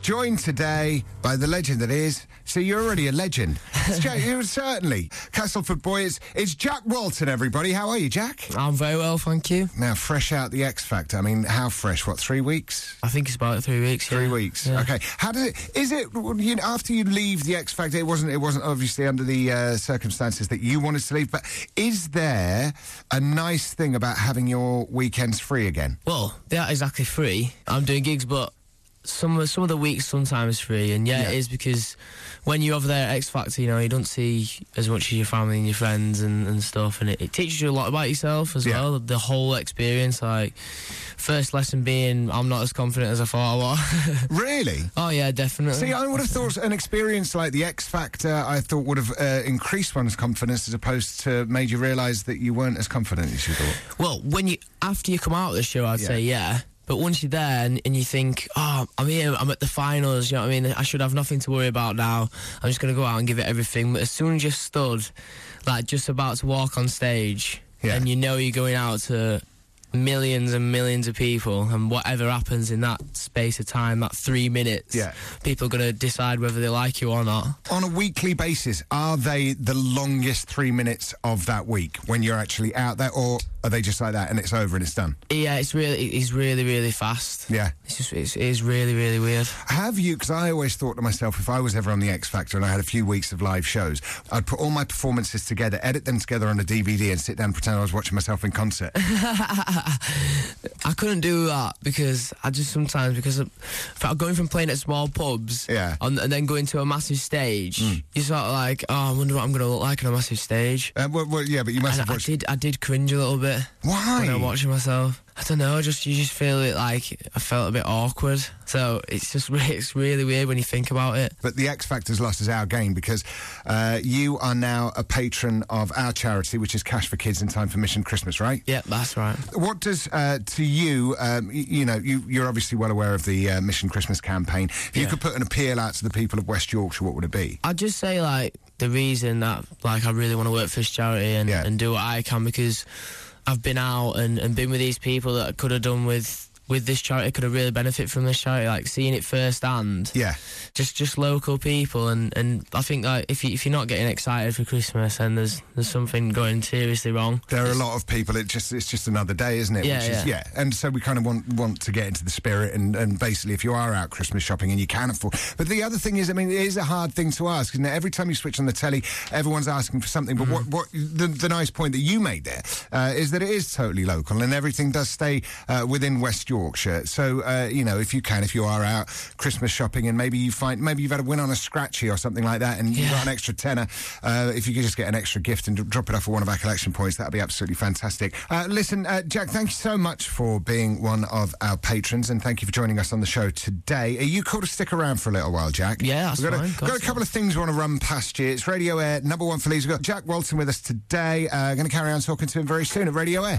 joined today by the legend that is... See, you're already a legend. Certainly. Castleford boy, it's Jack Walton, everybody. How are you, Jack? I'm very well, thank you. Now, fresh out the X Factor. I mean, how fresh? What, 3 weeks? I think it's about 3 weeks. 3 weeks. Yeah. Okay. How does it? Is it? You know, after you leave the X Factor, it wasn't obviously under the circumstances that you wanted to leave. But is there a nice thing about having your weekends free again? Well, they aren't exactly free. I'm doing gigs, but some of the weeks sometimes free, and it is because when you're over there at X Factor, you know, you don't see as much of your family and your friends and stuff, and it teaches you a lot about yourself as well, the whole experience. Like, first lesson being, I'm not as confident as I thought I was. Really? Oh yeah, definitely. See, I would have thought an experience like the X Factor, I thought would have increased one's confidence as opposed to made you realise that you weren't as confident as you thought. Well, after you come out of the show, I'd say yeah. But once you're there and you think, oh, I'm here, I'm at the finals, you know what I mean? I should have nothing to worry about now. I'm just going to go out and give it everything. But as soon as you're stood, like, just about to walk on stage, and you know you're going out to millions and millions of people, and whatever happens in that space of time, that 3 minutes, people are going to decide whether they like you or not. On a weekly basis, are they the longest 3 minutes of that week when you're actually out there, or are they just like that and it's over and it's done? Yeah, it's really, really fast. Yeah. It's really, really weird. Have you, because I always thought to myself, if I was ever on the X Factor and I had a few weeks of live shows, I'd put all my performances together, edit them together on a DVD and sit down and pretend I was watching myself in concert. I couldn't do that because going from playing at small pubs and then going to a massive stage, you're sort of like, oh, I wonder what I'm going to look like on a massive stage. Well, yeah, but you must have watched... I did cringe a little bit. Why? When I was watching myself. I don't know, you just feel it like I felt a bit awkward. So it's really weird when you think about it. But the X Factor's lost is our game because you are now a patron of our charity, which is Cash for Kids in Time for Mission Christmas, right? Yeah, that's right. What does, to you, you're obviously well aware of the Mission Christmas campaign. If you could put an appeal out to the people of West Yorkshire, what would it be? I'd just say, like, the reason that, like, I really want to work for this charity and do what I can, because I've been out and been with these people that I could have done with this charity, could have really benefited from this charity, like seeing it firsthand. Yeah. Just local people, and I think like if you're not getting excited for Christmas, then there's something going seriously wrong. There are a lot of people. It's just another day, isn't it? Yeah. And so we kind of want to get into the spirit, and basically, if you are out Christmas shopping and you can afford. But the other thing is, I mean, it is a hard thing to ask, isn't it? Every time you switch on the telly, everyone's asking for something. But what the nice point that you made there is that it is totally local, and everything does stay within West Yorkshire. So if you are out Christmas shopping and maybe you've had a win on a scratchy or something like that, and you've got an extra tenner, if you could just get an extra gift and drop it off at one of our collection points, that'd be absolutely fantastic. Listen, Jack, thank you so much for being one of our patrons, and thank you for joining us on the show today. Are you cool to stick around for a little while, Jack? Yeah, that's fine. We've got a couple of things we want to run past you. It's Radio Air, number one for Leeds. We've got Jack Walton with us today. Going to carry on talking to him very soon at Radio Air.